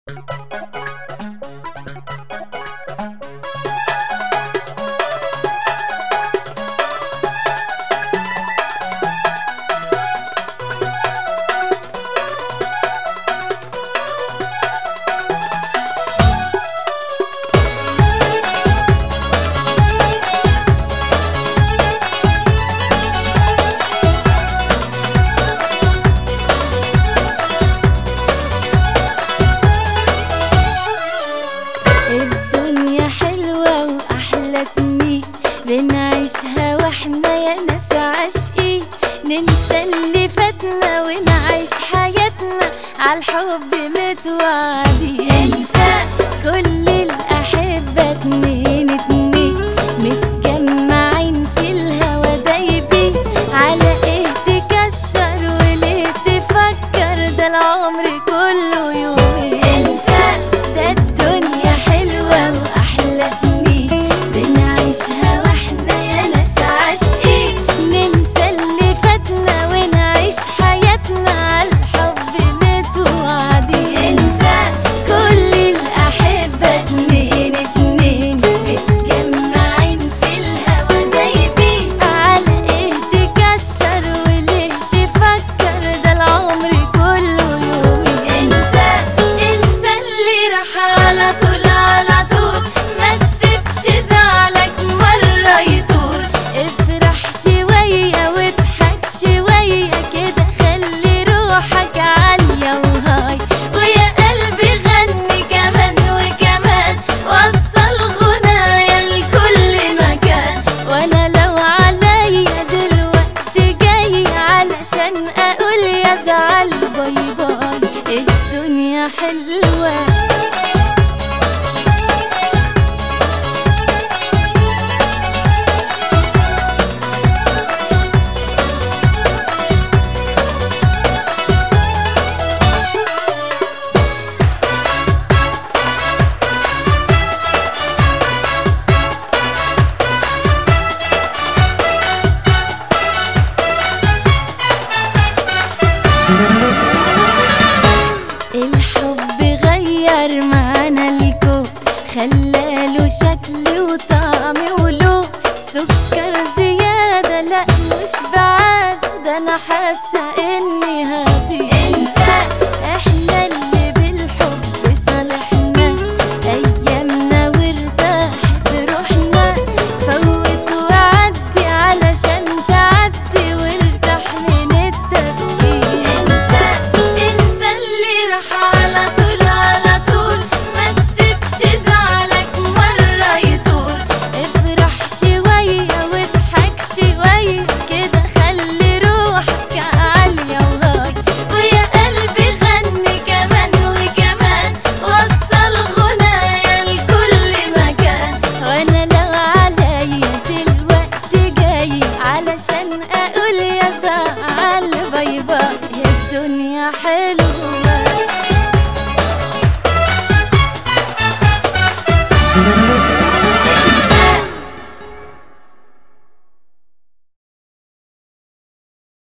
الدنيا حلوة وأحلى سنين بنعيشها واحنا يا ناس عاشقين، ننسى اللي فاتنا ونعيش حياتنا عالحب متوعدين. انسى كل الأحبة اتنين اتنين متجمعين في الهوا دايبين، على ايه تكشر وليه تفكر؟ ده العمر كله يومين. انسى ده الدنيا حلوة وأحلى سنين بنعيشها واحنا يا ناس عاشقين، ننسى اللي فاتنا ونعيش حياتنا عالحب متوعدين. انسى كل الأحبة اتنين اتنين متجمعين في الهوا دايبين، على ايه تكشر وليه تفكر؟ ده العمر كله يومين. انسى اللي راح على طول على طول، ما تسيبش زعلك مرة يطول، افرح شوية واضحك شوية كده، خلي روحك عالية وهاي، ويا قلبي غني كمان وكمان، وصل غنايا لكل مكان. وانا لو عليا دلوقتي جاي علشان اقول يا زعل باي باي، الدنيا حلوة. الحب غير معنى الكون، خلاله شكل وطعم ولون، سكر زيادة لا مش بعاد، ده انا حاسة اني هادي